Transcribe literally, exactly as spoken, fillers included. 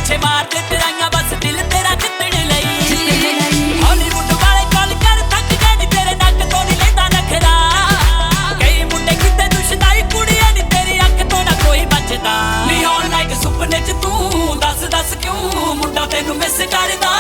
ਪਿੱਛੇ ਮਾਰਦੇ ਤੇਰਾਈਆਂ ਬਸ ਦਿਲ ਤੇਰਾ ਜਿੱਤਣ ਲਈ। ਹਾਲੀਵੁੱਡ ਵਾਲੇ ਗੱਲ ਕਰ ਥੱਕ ਗਏ ਨੀ ਤੇਰੇ ਨੱਕ ਤੋਂ ਨੀ ਲੈਂਦਾ ਨਖਰਾ। ਕਈ ਮੁੰਡੇ ਕਿਤੇ ਦੁਸ਼ਦਾਈ ਕੁੜੀਆਂ ਨੀ ਤੇਰੀ ਅੱਖ ਤੋਂ ਨਾ ਕੋਈ ਬਚਦਾ। ਨੀ ਆਲ ਨਾਈਟ ਸੁਪਨੇ ਚ ਤੂੰ ਦੱਸ ਦੱਸ ਕਿਉਂ ਮੁੰਡਾ ਤੈਨੂੰ ਮਿਸ ਕਰਦਾ।